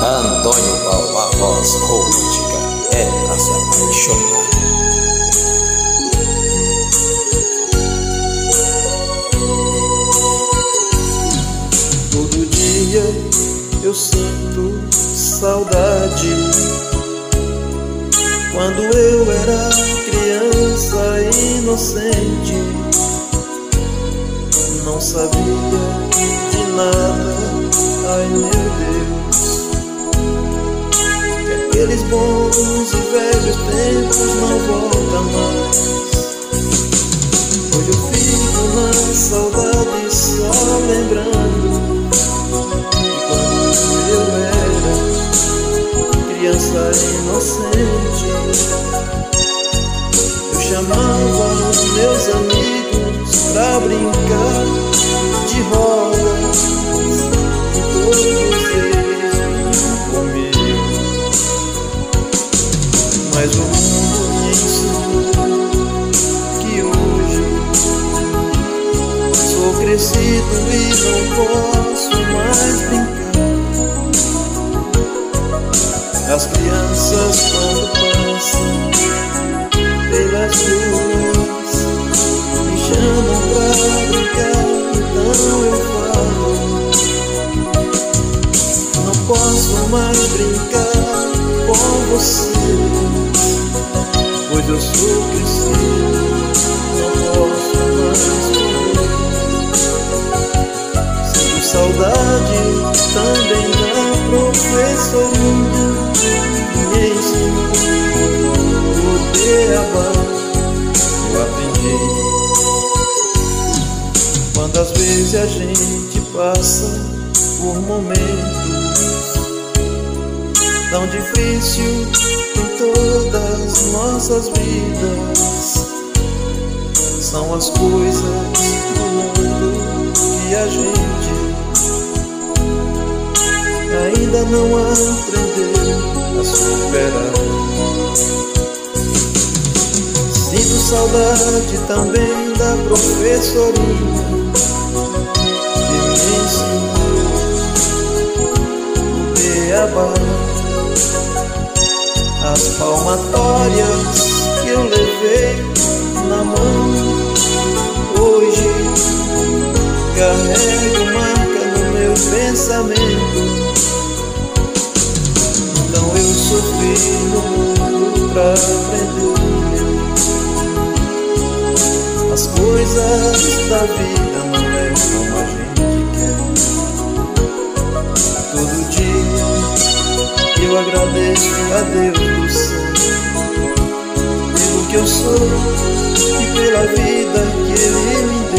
Antônio Paulo, a voz romântica é pra se apaixonar. Todo dia eu sinto saudade. Quando eu era criança inocente, não sabia de nada, ai meu Deus, que aqueles bons e velhos tempos não voltam mais. Hoje eu fico na saudade só lembrando de quando eu era criança inocente. Eu chamava os meus amigos pra brincar de roda e todos eles comigo. Mas o mundo me ensinou que hoje sou crescido e não posso mais brincar. As crianças quando passam pelas ruas me chamam pra brincar, então eu falo: não posso mais brincar com você, pois eu sou crescido, não posso mais correr. Sinto saudade também da professorinha que me ensinou o beabá. Eu aprendi. Quantas vezes a gente passa por momentos tão difíceis em todas nossas vidas. São as coisas do mundo que a gente ainda não aprendeu a superar. Sinto saudade também da professorinha que me ensinou o beabá. As palmatórias que eu levei na mão, hoje carrego marca no meu pensamento. Então eu sofri no mundo pra aprender. As coisas da vida não é como a gente quer. Todo dia eu agradeço a Deus do céu pelo que eu sou e pela vida que Ele me deu.